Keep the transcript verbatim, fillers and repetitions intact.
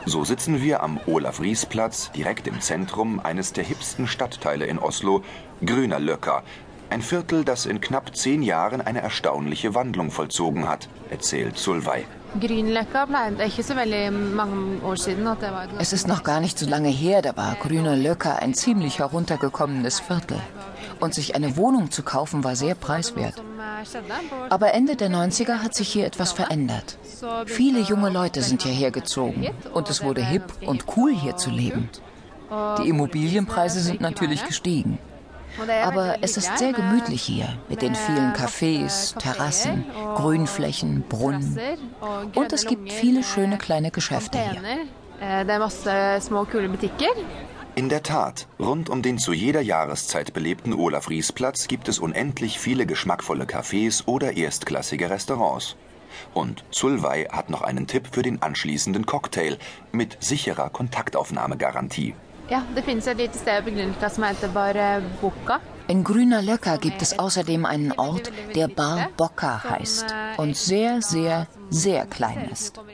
So sitzen wir am Olaf-Ries-Platz, direkt im Zentrum eines der hipsten Stadtteile in Oslo, Grünerløkka. Ein Viertel, das in knapp zehn Jahren eine erstaunliche Wandlung vollzogen hat, erzählt Solveig. Es ist noch gar nicht so lange her, da war Grünerløkka ein ziemlich heruntergekommenes Viertel. Und sich eine Wohnung zu kaufen, war sehr preiswert. Aber Ende der neunziger hat sich hier etwas verändert. Viele junge Leute sind hierher gezogen und es wurde hip und cool, hier zu leben. Die Immobilienpreise sind natürlich gestiegen. Aber es ist sehr gemütlich hier, mit den vielen Cafés, Terrassen, Grünflächen, Brunnen. Und es gibt viele schöne kleine Geschäfte hier. In der Tat, rund um den zu jeder Jahreszeit belebten Olaf-Ries-Platz gibt es unendlich viele geschmackvolle Cafés oder erstklassige Restaurants. Und Solveig hat noch einen Tipp für den anschließenden Cocktail mit sicherer Kontaktaufnahmegarantie. In Grünerløkka gibt es außerdem einen Ort, der Bar Bocca heißt und sehr, sehr, sehr klein ist.